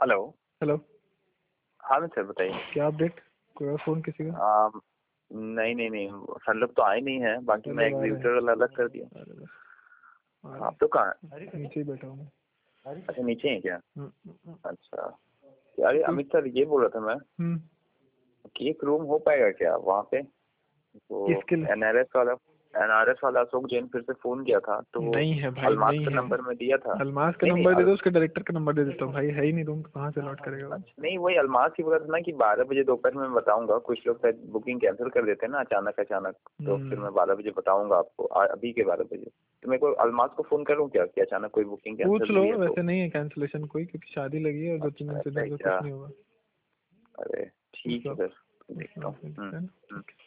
Hello. Hello. हाँ sir बताइए। क्या अपडेट? कोई और फोन किसी का? नहीं नहीं नहीं, सर लोग तो आए नहीं है, बाकी मैं एग्जीक्यूटिव वाला अलग कर दिया। आप तो कहाँ हैं? नीचे ही बैठा हूँ। अच्छा नीचे हैं क्या? हम्म। अच्छा यार अमित सर ये बोल रहा था मैं कि एक रूम हो पाएगा क्या वहाँ पे? तो किसके लिए? एनआरएस वाला अशोक जैन फिर से फोन किया था तो नहीं है भाई, अलमास नहीं का है। नंबर मैं दिया था। अलमास का नहीं नहीं नंबर दे दो, उसके डायरेक्टर का नंबर दे देता हूँ भाई। है ही नहीं रूम तो कहाँ से लौट करेगा वो? अच्छा नहीं वही अलमास ही बोला था ना कि 12 बजे दोपहर में बताऊंगा। कुछ लोग शायद बुकिंग कैंसिल कर देते हैं ना अचानक अचानक, तो फिर मैं 12 बजे बताऊंगा आपको। अभी के 12 बजे तो मेरे को अलमास को फोन करूँ क्या कि अचानक कोई बुकिंग पूछ कैंसिल लो। हुई है तो? वैसे नहीं है कैंसिलेशन कोई, क्योंकि शादी लगी है और 2-3 दिन अच्छा से ऐसा इधर है उधर क्या? कुछ नहीं होगा। अरे ठीक है सर, देखता हूँ। ठीक है।